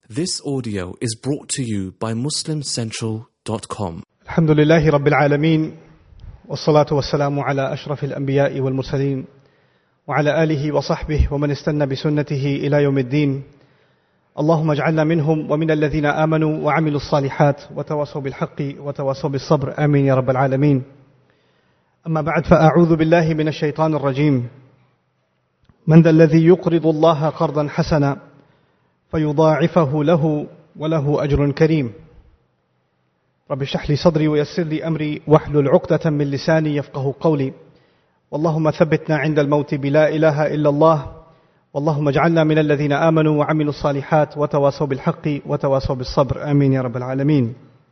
This audio is brought to you by MuslimCentral.com. الحمد لله رب العالمين والصلاة والسلام على أشرف الأنبياء والمرسلين وعلى آله وصحبه ومن استنى بسنته إلى يوم الدين. اللهم اجعلنا منهم ومن الذين آمنوا وعملوا الصالحات وتواصوا بالحق وتواصوا بالصبر. آمين يا رب العالمين. أما بعد فأعوذ بالله من الشيطان الرجيم. من ذا الذي يقرض الله قرضا حسنا فيضاعفه له وله أجر كريم. رب اشرح لي صدري ويسر لي أمري واحلل عقدة من لساني يفقه قولي. اللهم ثبتنا عند الموت بلا إله إلا الله. اللهم اجعلنا من الذين آمنوا وعملوا الصالحات وتواصوا بالحق وتواصوا بالصبر. آمين يا رب العالمين.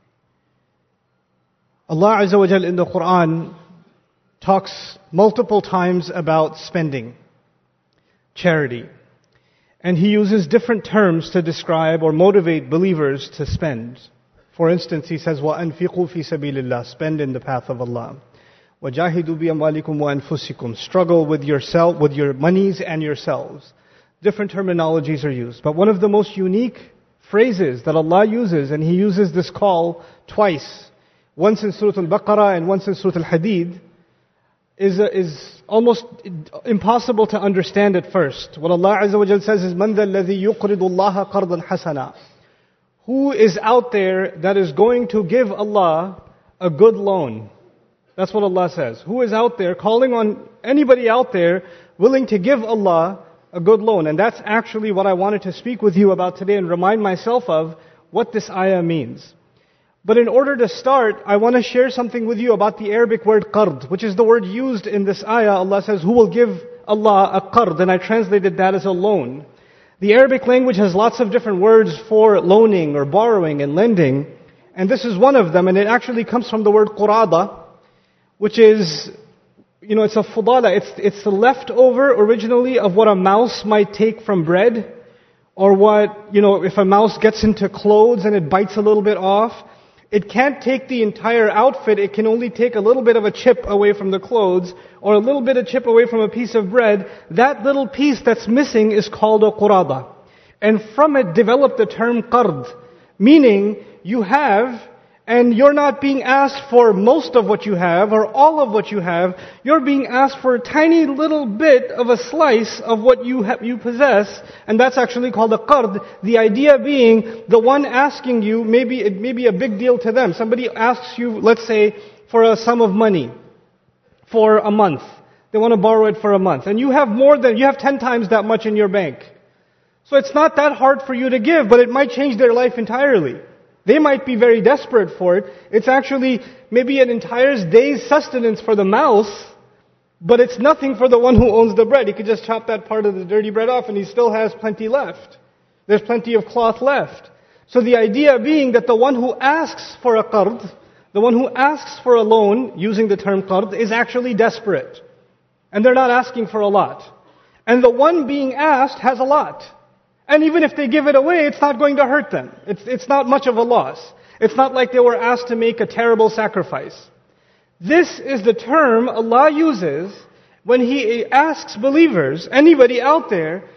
Allah Azza wa Jal in the Quran talks multiple times about spending, charity. And He uses different terms to describe or motivate believers to spend. For instance, He says, وَأَنْفِقُوا فِي سَبِيلِ اللَّهِ, spend in the path of Allah. وَجَاهِدُوا بِأَمْوَالِكُمْ وَأَنفُسِكُمْ, struggle with yourself, with your monies and yourselves. Different terminologies are used. But one of the most unique phrases that Allah uses, and He uses this call twice, once in Surah Al-Baqarah and once in Surah Al-Hadid, is almost impossible to understand at first. What Allah Azza wa Jal says is, مَنْ ذَا الَّذِي يُقْرِضُ اللَّهَ قَرْضًا حَسَنًا. Who is out there that is going to give Allah a good loan? That's what Allah says. Who is out there calling on anybody out there willing to give Allah a good loan? And that's actually what I wanted to speak with you about today and remind myself of what this ayah means. But in order to start, I want to share something with you about the Arabic word qard, which is the word used in this ayah. Allah says, who will give Allah a qard? And I translated that as a loan. The Arabic language has lots of different words for loaning or borrowing and lending. And this is one of them. And it actually comes from the word qurada, which is, it's a fudala. It's the leftover originally of what a mouse might take from bread. Or what, if a mouse gets into clothes and it bites a little bit off, it can't take the entire outfit, it can only take a little bit of a chip away from the clothes, or a little bit of chip away from a piece of bread. That little piece that's missing is called a qurada. And from it developed the term qard, meaning you have, and you're not being asked for most of what you have, or all of what you have, you're being asked for a tiny little bit of a slice of what you possess, and that's actually called a qard. The idea being, the one asking you, it may be a big deal to them. Somebody asks you, let's say, for a sum of money, for a month. They want to borrow it for a month. And you have 10 times that much in your bank. So it's not that hard for you to give, but it might change their life entirely. They might be very desperate for it. It's actually maybe an entire day's sustenance for the mouse, but it's nothing for the one who owns the bread. He could just chop that part of the dirty bread off and he still has plenty left. There's plenty of cloth left. So the idea being that the one who asks for a qard, the one who asks for a loan, using the term qard, is actually desperate. And they're not asking for a lot. And the one being asked has a lot. And even if they give it away, it's not going to hurt them. It's not much of a loss. It's not like they were asked to make a terrible sacrifice. This is the term Allah uses when He asks believers, anybody out there,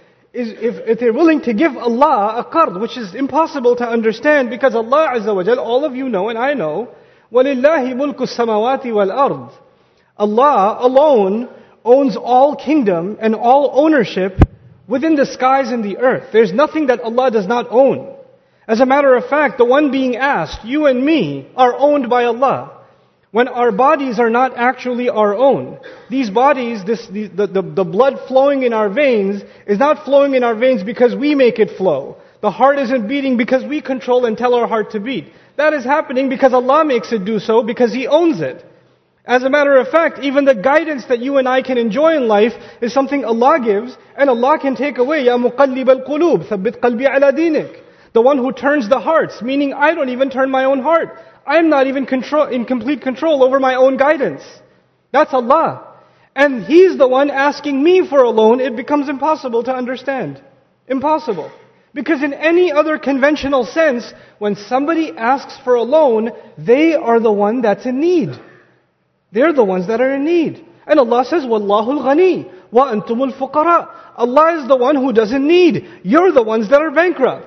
if they're willing to give Allah a qard, which is impossible to understand because Allah Azza wa Jal, all of you know and I know, وَلِلَّهِ مُلْكُ السَّمَوَاتِ وَالْأَرْضِ. Allah alone owns all kingdom and all ownership within the skies and the earth. There's nothing that Allah does not own. As a matter of fact, the one being asked, you and me, are owned by Allah. When our bodies are not actually our own. These bodies, the blood flowing in our veins is not flowing in our veins because we make it flow. The heart isn't beating because we control and tell our heart to beat. That is happening because Allah makes it do so, because He owns it. As a matter of fact, even the guidance that you and I can enjoy in life is something Allah gives, and Allah can take away. Ya muqallib al-qulub, thabbit qalbi ala dinik. The one who turns the hearts, meaning I don't even turn my own heart. I'm not even in complete control over my own guidance. That's Allah. And He's the one asking me for a loan. It becomes impossible to understand. Impossible. Because in any other conventional sense, when somebody asks for a loan, they are the one that's in need. They're the ones that are in need. And Allah says, وَاللَّهُ الْغَنِي وَأَنْتُمُ الْفُقَرَاءُ. Allah is the one who doesn't need. You're the ones that are bankrupt.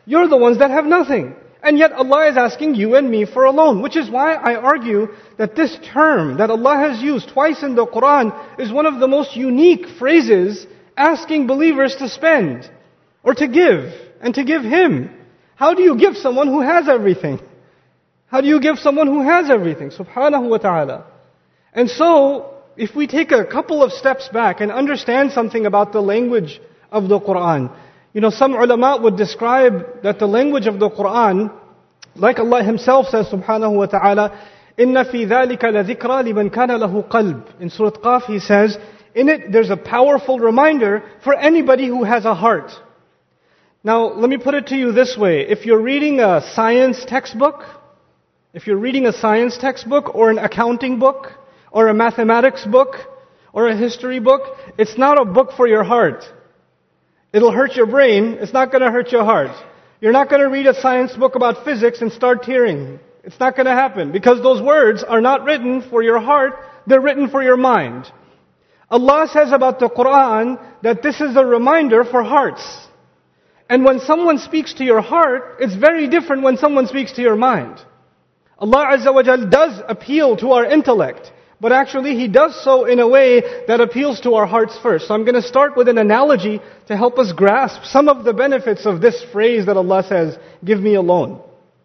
You're the ones that have nothing. And yet Allah is asking you and me for a loan, which is why I argue that this term that Allah has used twice in the Quran is one of the most unique phrases asking believers to spend or to give and to give Him. How do you give someone who has everything? How do you give someone who has everything? Subhanahu wa ta'ala. And so, if we take a couple of steps back and understand something about the language of the Quran, some ulama would describe that the language of the Quran, like Allah Himself says, subhanahu wa ta'ala, إِنَّ فِي ذَلِكَ لَذِكْرَى لِمَنْ كَانَ لَهُ قَلْبٌ. In Surah Qaf He says, in it there's a powerful reminder for anybody who has a heart. Now, let me put it to you this way. If you're reading a science textbook, or an accounting book, or a mathematics book, or a history book, it's not a book for your heart. It'll hurt your brain, it's not going to hurt your heart. You're not going to read a science book about physics and start tearing. It's not going to happen, because those words are not written for your heart, they're written for your mind. Allah says about the Quran that this is a reminder for hearts. And when someone speaks to your heart, it's very different when someone speaks to your mind. Allah Azza wa Jal does appeal to our intellect, but actually He does so in a way that appeals to our hearts first. So I'm going to start with an analogy to help us grasp some of the benefits of this phrase that Allah says, give me a loan.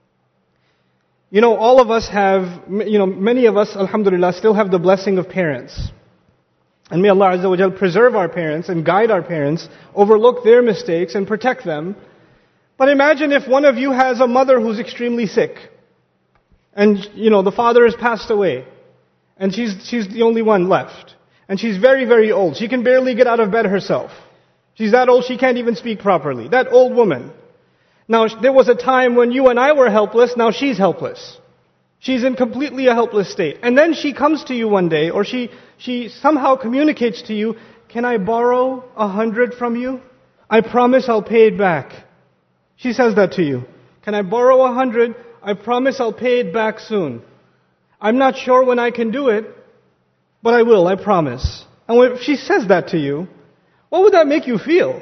All of us have, many of us, alhamdulillah, still have the blessing of parents. And may Allah Azza wa Jal preserve our parents and guide our parents, overlook their mistakes and protect them. But imagine if one of you has a mother who's extremely sick. And, the father has passed away. And she's the only one left. And she's very, very old. She can barely get out of bed herself. She's that old she can't even speak properly. That old woman. Now, there was a time when you and I were helpless, now she's helpless. She's in completely a helpless state. And then she comes to you one day, or she somehow communicates to you, can I borrow 100 from you? I promise I'll pay it back. She says that to you. Can I borrow 100? I promise I'll pay it back soon. I'm not sure when I can do it, but I will, I promise. And when she says that to you, what would that make you feel?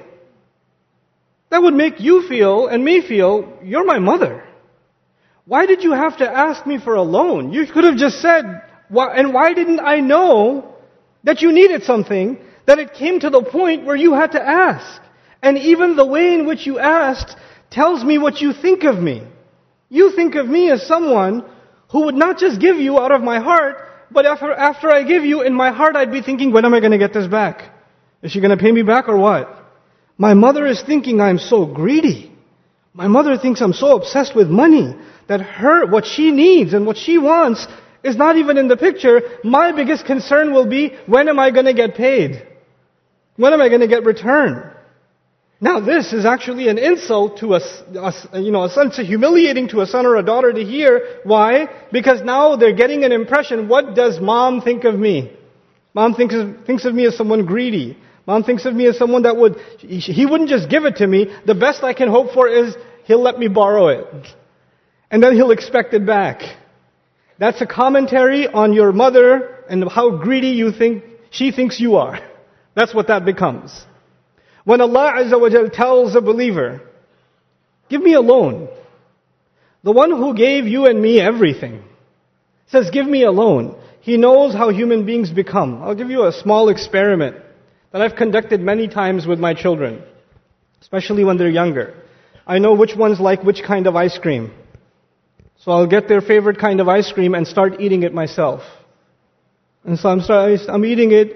That would make you feel, and me feel, you're my mother. Why did you have to ask me for a loan? You could have just said, why didn't I know that you needed something, that it came to the point where you had to ask? And even the way in which you asked tells me what you think of me. You think of me as someone who would not just give you out of my heart, but after I give you, in my heart I'd be thinking, when am I going to get this back? Is she going to pay me back or what? My mother is thinking I'm so greedy. My mother thinks I'm so obsessed with money that what she needs and what she wants is not even in the picture. My biggest concern will be, when am I going to get paid? When am I going to get return? Now this is actually an insult to a son. It's humiliating to a son or a daughter to hear. Why? Because now they're getting an impression, what does mom think of me? Mom thinks of me as someone greedy. Mom thinks of me as someone that he wouldn't just give it to me. The best I can hope for is he'll let me borrow it. And then he'll expect it back. That's a commentary on your mother and how greedy she thinks you are. That's what that becomes. When Allah Azza wa Jal tells a believer, give me a loan. The one who gave you and me everything says, give me a loan. He knows how human beings become. I'll give you a small experiment that I've conducted many times with my children, especially when they're younger. I know which ones like which kind of ice cream. So I'll get their favorite kind of ice cream and start eating it myself. And so I'm eating it,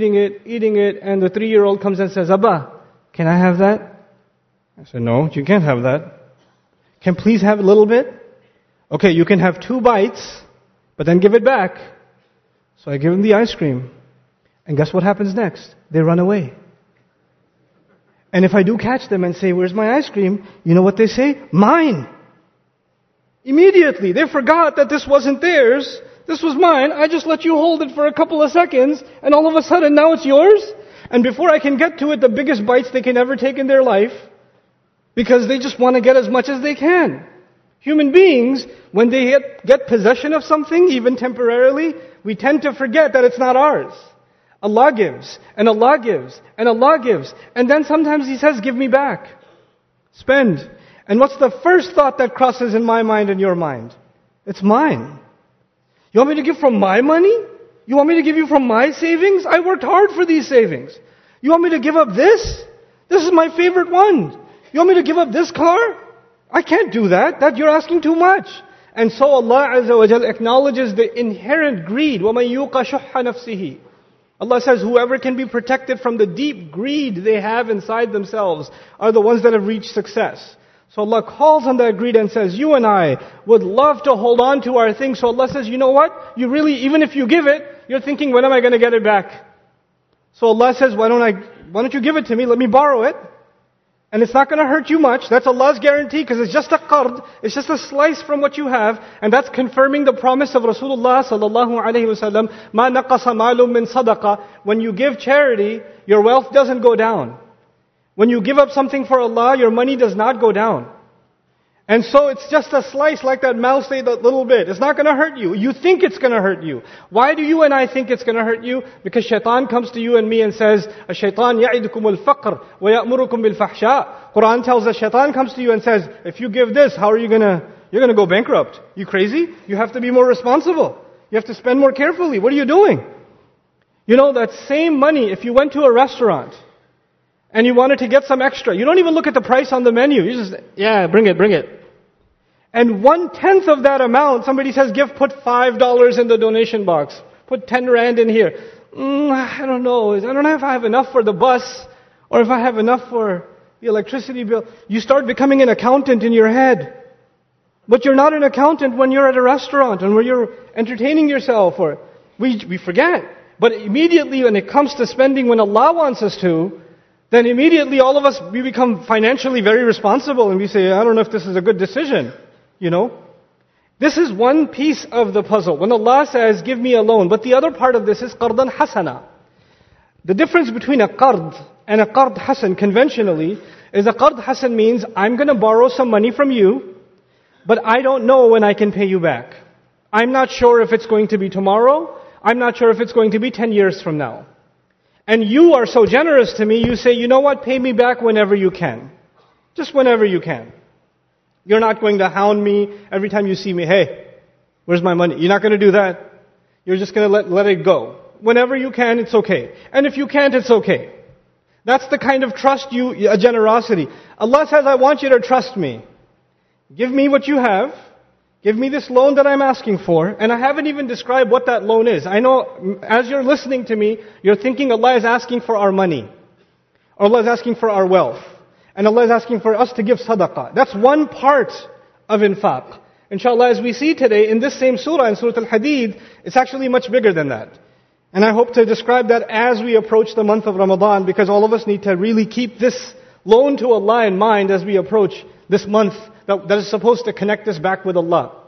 and the 3-year-old comes and says, Abba, can I have that? I said, no, you can't have that. Can please have a little bit? Okay, you can have 2 bites, but then give it back. So I give him the ice cream. And guess what happens next? They run away. And if I do catch them and say, where's my ice cream? You know what they say? Mine. Immediately, they forgot that this wasn't theirs. This was mine. I just let you hold it for a couple of seconds, and all of a sudden now it's yours. And before I can get to it, the biggest bites they can ever take in their life, because they just want to get as much as they can. Human beings, when they get possession of something, even temporarily, we tend to forget that it's not ours. Allah gives, and Allah gives, and Allah gives. And then sometimes He says, give me back. Spend. And what's the first thought that crosses in my mind and your mind? It's mine. You want me to give from my money? You want me to give you from my savings? I worked hard for these savings. You want me to give up this? This is my favorite one. You want me to give up this car? I can't do that. That you're asking too much. And so Allah Azza wa Jal acknowledges the inherent greed. وَمَن يُوقَ شُحَّ نَفْسِهِ. Allah says, whoever can be protected from the deep greed they have inside themselves are the ones that have reached success. So Allah calls on that greed and says, you and I would love to hold on to our things. So Allah says, you know what? You really, even if you give it, you're thinking, when am I going to get it back? So Allah says, why don't you give it to me? Let me borrow it. And it's not going to hurt you much. That's Allah's guarantee because it's just a qard. It's just a slice from what you have. And that's confirming the promise of Rasulullah sallallahu alayhi wa sallam. مَا نَقَصَ مَالٌ مِّن صَدَقَةٍ. When you give charity, your wealth doesn't go down. When you give up something for Allah, your money does not go down. And so it's just a slice like that mouse ate a little bit. It's not going to hurt you. You think it's going to hurt you. Why do you and I think it's going to hurt you? Because shaitan comes to you and me and says, الشَّيْطَانِ يَعِدُكُمُ الْفَقْرِ وَيَأْمُرُكُمْ بِالْفَحْشَاءِ. Quran tells us, shaitan comes to you and says, if you give this, how are you going to, you're going to go bankrupt. You crazy? You have to be more responsible. You have to spend more carefully. What are you doing? You know, that same money, if you went to a restaurant, and you wanted to get some extra, you don't even look at the price on the menu. You just, yeah, bring it. And 1/10 of that amount, somebody says, put $5 in the donation box. Put 10 rand in here. I don't know. I don't know if I have enough for the bus, or if I have enough for the electricity bill. You start becoming an accountant in your head. But you're not an accountant when you're at a restaurant, and when you're entertaining yourself, or we forget. But immediately when it comes to spending when Allah wants us to, then immediately all of us, we become financially very responsible and we say, I don't know if this is a good decision. You know? This is one piece of the puzzle. When Allah says, give me a loan. But the other part of this is qardan hasana. The difference between a qard and a qard hasan conventionally is a qard hasan means I'm going to borrow some money from you, but I don't know when I can pay you back. I'm not sure if it's going to be tomorrow. I'm not sure if it's going to be 10 years from now. And you are so generous to me, you say, you know what, pay me back whenever you can. Just whenever you can. You're not going to hound me every time you see me, hey, where's my money? You're not going to do that. You're just going to let it go. Whenever you can, it's okay. And if you can't, it's okay. That's the kind of trust a generosity. Allah says, I want you to trust me. Give me what you have. Give me this loan that I'm asking for. And I haven't even described what that loan is. I know as you're listening to me, you're thinking Allah is asking for our money. Or Allah is asking for our wealth. And Allah is asking for us to give sadaqah. That's one part of infaq. Inshallah, as we see today in this same surah, in Surah Al-Hadid, it's actually much bigger than that. And I hope to describe that as we approach the month of Ramadan, because all of us need to really keep this loan to Allah in mind as we approach this month that is supposed to connect us back with Allah.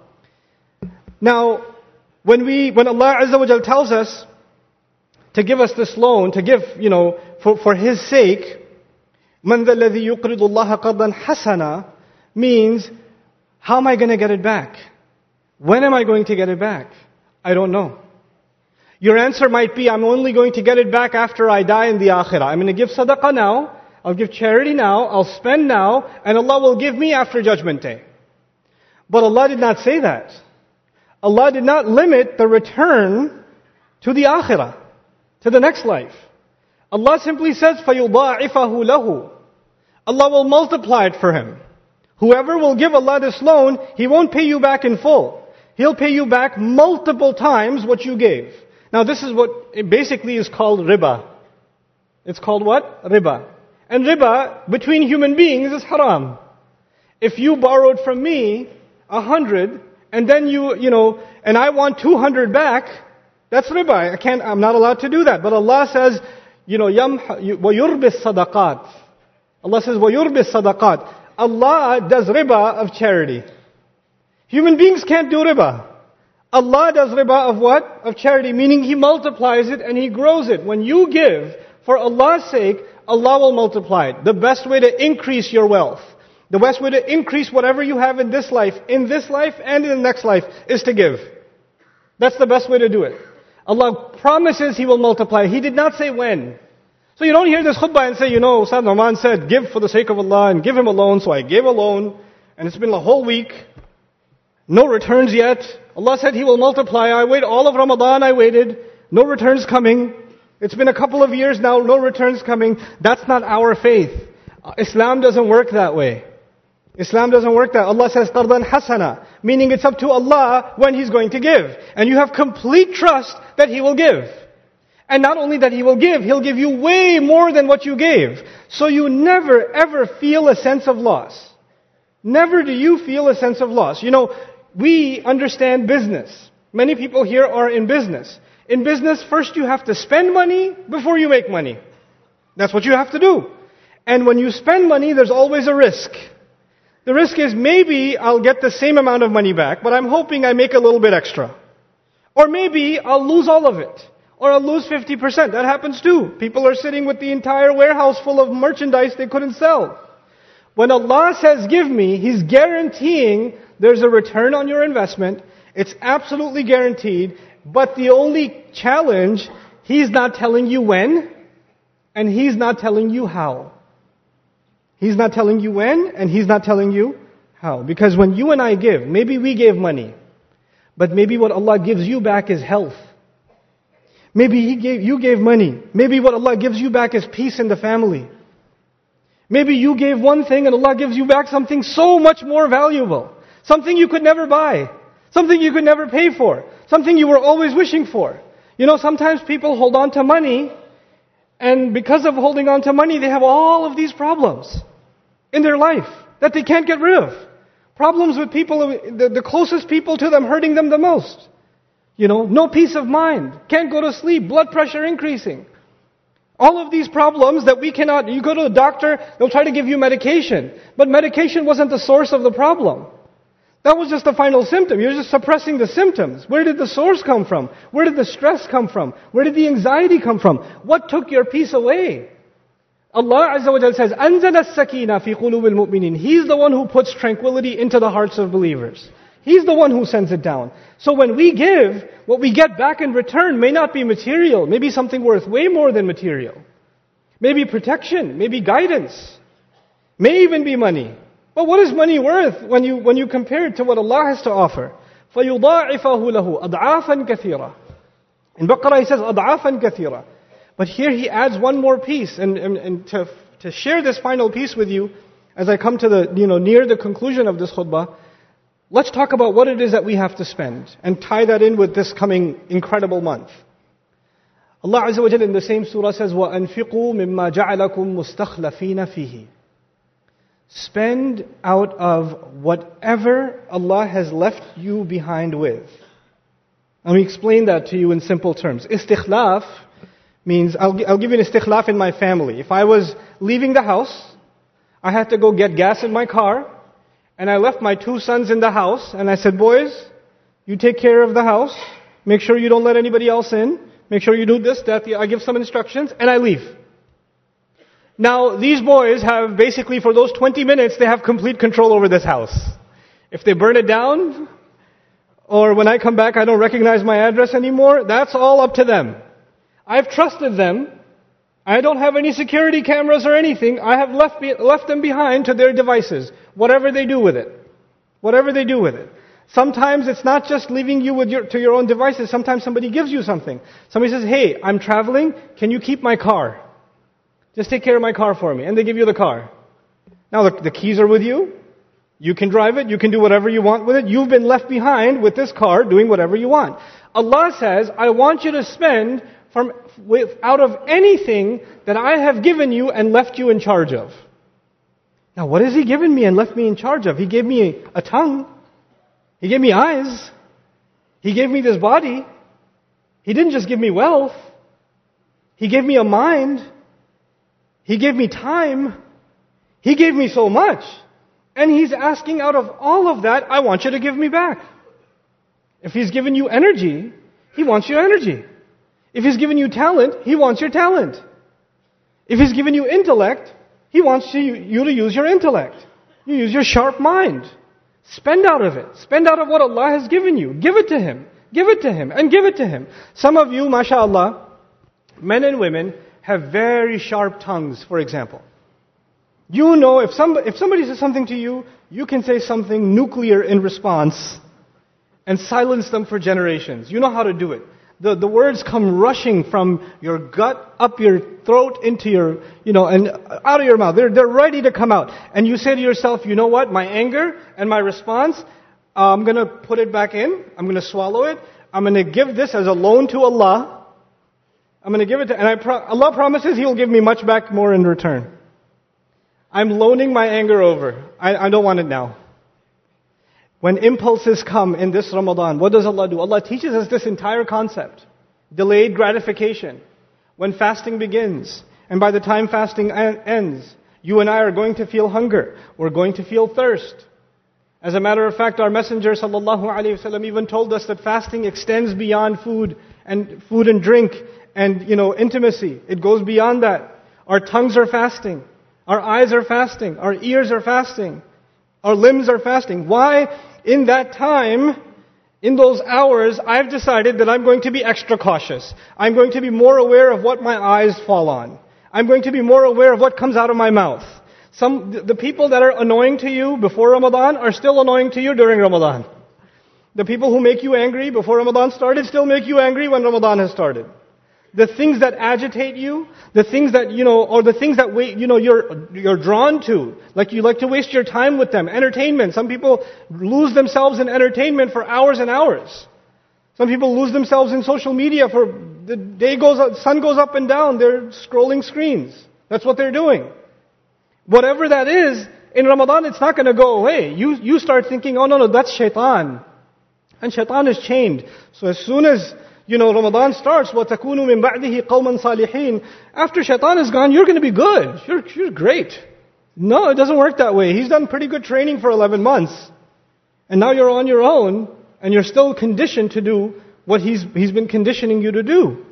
Now, when Allah Azza wa Jal tells us to give us this loan, to give, for His sake, مَنْ ذَا الَّذِي يُقْرِضُ اللَّهَ قَرْضًا حَسَنًا means, how am I going to get it back? When am I going to get it back? I don't know. Your answer might be, I'm only going to get it back after I die in the akhirah. I'm going to give sadaqah now, I'll give charity now, I'll spend now, and Allah will give me after Judgment Day. But Allah did not say that. Allah did not limit the return to the akhirah, to the next life. Allah simply says, فَيُضَاعِفَهُ لَهُ. Allah will multiply it for him. Whoever will give Allah this loan, He won't pay you back in full. He'll pay you back multiple times what you gave. Now this is what it basically is called riba. It's called what? Riba. And riba, between human beings, is haram. If you borrowed from me 100, and then and I want 200 back, that's riba. I'm not allowed to do that. But Allah says, وَيُرْبِ الصَّدَقَاتِ. Allah says, وَيُرْبِ الصَّدَقَاتِ. Allah does riba of charity. Human beings can't do riba. Allah does riba of what? Of charity, meaning He multiplies it and He grows it. When you give for Allah's sake, Allah will multiply it. The best way to increase your wealth, the best way to increase whatever you have in this life and in the next life, is to give. That's the best way to do it. Allah promises He will multiply. He did not say when. So you don't hear this khutbah and say, Ustad Rahman said, give for the sake of Allah and give him a loan, so I gave a loan. and it's been a whole week, no returns yet. Allah said He will multiply. I wait all of Ramadan, I waited. No returns coming. It's been a couple of years now, no returns coming. That's not our faith. Islam doesn't work that way. Islam doesn't work that. Allah says, قَرْضًا حَسَنًا, meaning it's up to Allah when He's going to give. And you have complete trust that He will give. And not only that He will give, He'll give you way more than what you gave. So you never ever feel a sense of loss. Never do you feel a sense of loss. You know, we understand business. Many people here are in business. In business, first you have to spend money before you make money. That's what you have to do. And when you spend money, there's always a risk. The risk is maybe I'll get the same amount of money back, but I'm hoping I make a little bit extra. Or maybe I'll lose all of it. Or I'll lose 50%. That happens too. People are sitting with the entire warehouse full of merchandise they couldn't sell. When Allah says give me, He's guaranteeing there's a return on your investment. It's absolutely guaranteed. But the only challenge, He's not telling you when, and He's not telling you how. He's not telling you when, and He's not telling you how. Because when you and I give, maybe we gave money, but maybe what Allah gives you back is health. Maybe you gave money. Maybe what Allah gives you back is peace in the family. Maybe you gave one thing and Allah gives you back something so much more valuable. Something you could never buy. Something you could never pay for. Something you were always wishing for. You know, sometimes people hold on to money, and because of holding on to money, they have all of these problems in their life that they can't get rid of. Problems with people, the closest people to them, hurting them the most. You know, no peace of mind, can't go to sleep, blood pressure increasing. All of these problems that we cannot, you go to a doctor, they'll try to give you medication. But medication wasn't the source of the problem. That was just the final symptom. You're just suppressing the symptoms. Where did the source come from? Where did the stress come from? Where did the anxiety come from? What took your peace away? Allah Azza wa Jalla says, أَنزَلَ السَّكِينَ فِي قُلُوبِ الْمُؤْمِنِينَ. He's the one who puts tranquility into the hearts of believers. He's the one who sends it down. So when we give, what we get back in return may not be material. Maybe something worth way more than material. Maybe protection, maybe guidance. May even be money. But what is money worth when you compare it to what Allah has to offer? فَيُضَاعِفَهُ لَهُ أَضْعَافًا كَثِيرًا. In Baqarah He says أَضْعَافًا كَثِيرًا. But here He adds one more piece. And to share this final piece with you, as I come to the, near the conclusion of this khutbah, let's talk about what it is that we have to spend and tie that in with this coming incredible month. Allah Azza wa Jalla in the same surah says, وَأَنْفِقُوا مِمَّا جَعَلَكُمْ مُسْتَخْلَفِينَ فِيهِ. Spend out of whatever Allah has left you behind with. Let me explain that to you in simple terms. Istikhlaf means, I'll give you an istikhlaf in my family. If I was leaving the house, I had to go get gas in my car, and I left my 2 sons in the house, and I said, boys, you take care of the house, make sure you don't let anybody else in, make sure you do this, that, I give some instructions, and I leave. Now, these boys have basically, for those 20 minutes, they have complete control over this house. If they burn it down, or when I come back I don't recognize my address anymore, that's all up to them. I've trusted them. I don't have any security cameras or anything. I have left them behind to their devices. Whatever they do with it. Whatever they do with it. Sometimes it's not just leaving you to your own devices. Sometimes somebody gives you something. Somebody says, hey, I'm traveling. Can you keep my car? Just take care of my car for me. And they give you the car. Now the keys are with you. You can drive it. You can do whatever you want with it. You've been left behind with this car doing whatever you want. Allah says, I want you to spend out of anything that I have given you and left you in charge of. Now what has He given me and left me in charge of? He gave me a tongue. He gave me eyes. He gave me this body. He didn't just give me wealth. He gave me a mind. He gave me time. He gave me so much. And He's asking out of all of that, I want you to give me back. If He's given you energy, He wants your energy. If He's given you talent, He wants your talent. If He's given you intellect, He wants you to use your intellect. You use your sharp mind. Spend out of it. Spend out of what Allah has given you. Give it to Him. Give it to Him. And give it to Him. Some of you, mashallah, men and women, have very sharp tongues, for example. You know, if somebody says something to you, you can say something nuclear in response and silence them for generations. You know how to do it. The words come rushing from your gut, up your throat, into your, and out of your mouth. They're ready to come out. And you say to yourself, you know what? My anger and my response, I'm going to put it back in. I'm going to swallow it. I'm going to give this as a loan to Allah. I'm going to give it to, and Allah promises He'll give me much back more in return. I'm loaning my anger over. I don't want it now. When impulses come in this Ramadan, what does Allah do? Allah teaches us this entire concept. Delayed gratification. When fasting begins, and by the time fasting ends, you and I are going to feel hunger. We're going to feel thirst. As a matter of fact, our Messenger ﷺ even told us that fasting extends beyond food and drink and intimacy. It goes beyond that. Our tongues are fasting. Our eyes are fasting. Our ears are fasting. Our limbs are fasting. Why? In that time, in those hours, I've decided that I'm going to be extra cautious. I'm going to be more aware of what my eyes fall on. I'm going to be more aware of what comes out of my mouth. The people that are annoying to you before Ramadan are still annoying to you during Ramadan. The people who make you angry before Ramadan started still make you angry when Ramadan has started. The things that agitate you, the things that, or the things that you're drawn to, like you like to waste your time with them. Entertainment. Some people lose themselves in entertainment for hours and hours. Some people lose themselves in social media for the day sun goes up and down. They're scrolling screens. That's what they're doing. Whatever that is, in Ramadan it's not going to go away. You start thinking, oh no, that's shaitan. And shaitan is chained. So as soon as Ramadan starts, وَتَكُونُوا مِن بَعْدِهِ قَوْمًا صَالِحِينَ. After shaitan is gone, you're going to be good. You're great. No, it doesn't work that way. He's done pretty good training for 11 months. And now you're on your own, and you're still conditioned to do what he's been conditioning you to do.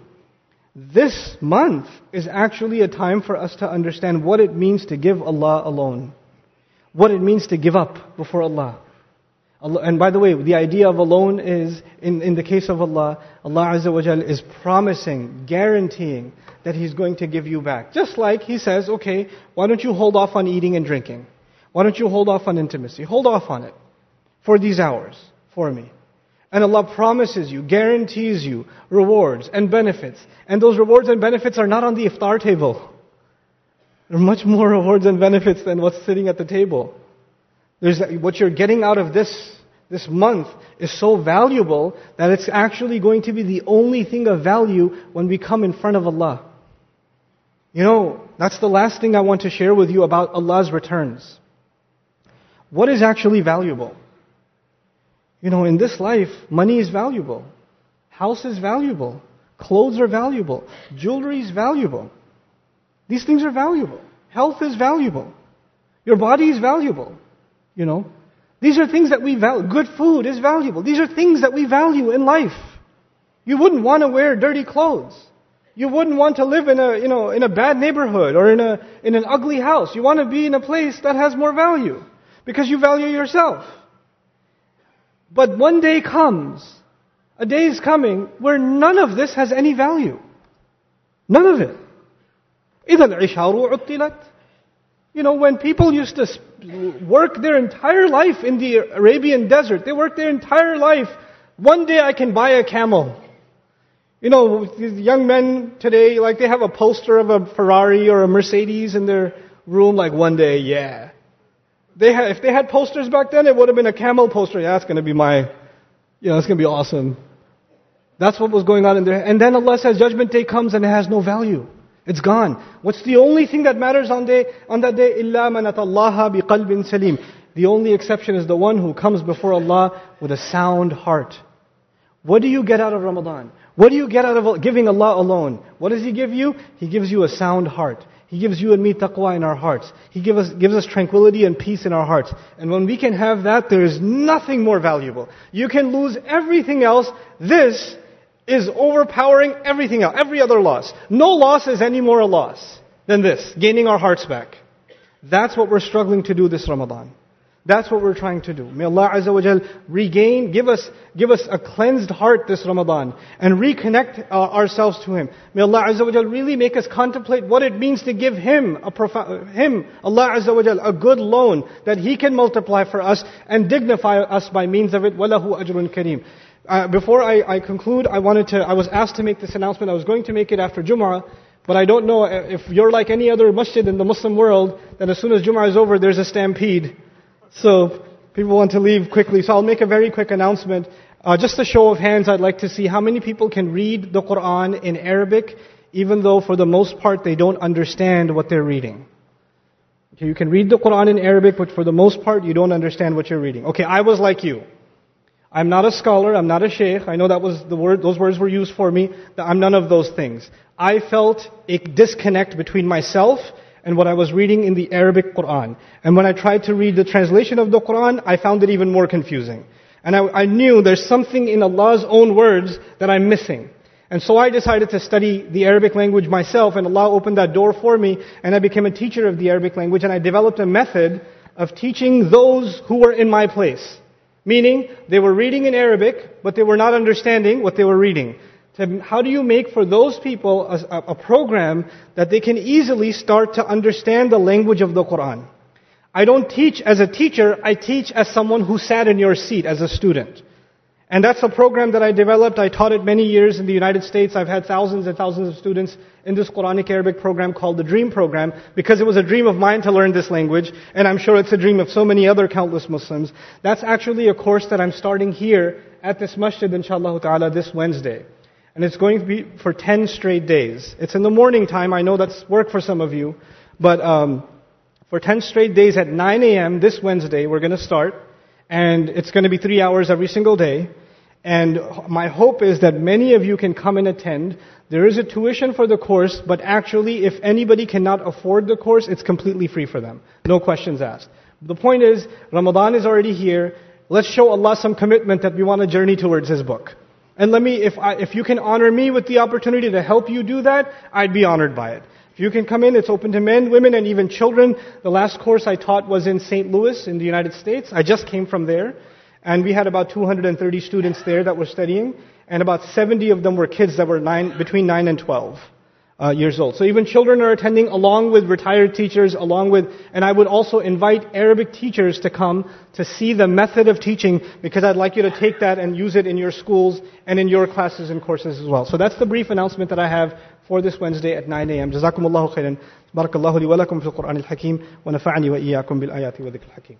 This month is actually a time for us to understand what it means to give Allah alone. What it means to give up before Allah. And by the way, the idea of alone is, in the case of Allah, Allah Azza wa Jal is promising, guaranteeing that He's going to give you back. Just like He says, okay, why don't you hold off on eating and drinking? Why don't you hold off on intimacy? Hold off on it for these hours, for me. And Allah promises you, guarantees you rewards and benefits. And those rewards and benefits are not on the iftar table. There are much more rewards and benefits than what's sitting at the table. What you're getting out of this month is so valuable that it's actually going to be the only thing of value when we come in front of Allah. That's the last thing I want to share with you about Allah's returns. What is actually valuable? In this life, money is valuable. House is valuable. Clothes are valuable. Jewelry is valuable. These things are valuable. Health is valuable. Your body is valuable. These are things that we value. Good food is valuable. These are things that we value in life. You wouldn't want to wear dirty clothes. You wouldn't want to live in a bad neighborhood or in an ugly house. You want to be in a place that has more value because you value yourself. But one day comes, a day is coming where none of this has any value. None of it. إِذَا الْعِشَارُ عُطِّلَتْ. When people used to work their entire life in the Arabian desert, they worked their entire life, one day I can buy a camel. These young men today, they have a poster of a Ferrari or a Mercedes in their room, one day, yeah. If they had posters back then, it would have been a camel poster. Yeah, it's going to be it's going to be awesome. That's what was going on in there. And then Allah says, Judgment Day comes and it has no value. It's gone. What's the only thing that matters on that day? إِلَّا مَنْ أَتَى اللَّهَ بِقَلْبٍ سَلِيمٍ. The only exception is the one who comes before Allah with a sound heart. What do you get out of Ramadan? What do you get out of giving Allah alone? What does He give you? He gives you a sound heart. He gives you and me taqwa in our hearts. He gives us tranquility and peace in our hearts. And when we can have that, there is nothing more valuable. You can lose everything else. This is overpowering everything else, every other loss. No loss is any more a loss than this, gaining our hearts back. That's what we're struggling to do this Ramadan. That's what we're trying to do. May Allah Azza wa Jal give us a cleansed heart this Ramadan and reconnect ourselves to Him. May Allah Azza wa Jal really make us contemplate what it means to give Him, Allah Azza wa Jal, a good loan that He can multiply for us and dignify us by means of it. وَلَهُ أَجْرٌ كَرِيمٌ. Before I conclude, I was asked to make this announcement. I was going to make it after Jum'ah, but I don't know if you're like any other masjid in the Muslim world, that as soon as Jum'ah is over, there's a stampede. So people want to leave quickly. So I'll make a very quick announcement. Just a show of hands, I'd like to see how many people can read the Quran in Arabic, even though for the most part they don't understand what they're reading. Okay, you can read the Quran in Arabic, but for the most part you don't understand what you're reading. Okay, I was like you. I'm not a scholar, I'm not a sheikh. I know that was the word, those words were used for me. I'm none of those things. I felt a disconnect between myself and what I was reading in the Arabic Quran. And when I tried to read the translation of the Quran, I found it even more confusing. And I knew there's something in Allah's own words that I'm missing. And so I decided to study the Arabic language myself, and Allah opened that door for me, and I became a teacher of the Arabic language, and I developed a method of teaching those who were in my place. Meaning, they were reading in Arabic, but they were not understanding what they were reading. How do you make for those people a program that they can easily start to understand the language of the Quran? I don't teach as a teacher, I teach as someone who sat in your seat as a student. And that's a program that I developed. I taught it many years in the United States. I've had thousands and thousands of students in this Quranic Arabic program called the Dream Program, because it was a dream of mine to learn this language, and I'm sure it's a dream of so many other countless Muslims. That's actually a course that I'm starting here at this masjid, inshallah ta'ala, this Wednesday. And it's going to be for 10 straight days. It's in the morning time. I know that's work for some of you. But for 10 straight days at 9 a.m. this Wednesday, we're going to start. And it's going to be 3 hours every single day. And my hope is that many of you can come and attend. There is a tuition for the course, but actually, if anybody cannot afford the course, it's completely free for them. No questions asked. The point is, Ramadan is already here. Let's show Allah some commitment that we want to journey towards His book. And if you can honor me with the opportunity to help you do that, I'd be honored by it. If you can come in, it's open to men, women, and even children. The last course I taught was in St. Louis in the United States. I just came from there. And we had about 230 students there that were studying. And about 70 of them were kids that were between 9 and 12 years old. So even children are attending along with retired teachers, and I would also invite Arabic teachers to come to see the method of teaching, because I'd like you to take that and use it in your schools and in your classes and courses as well. So that's the brief announcement that I have for this Wednesday at 9 a.m. Jazakumullahu khairan. Barakallahu li wa lakum fil Qur'an al-Hakim wa nafa'ani wa iyyakum bil ayati wa dhikr al-Hakim.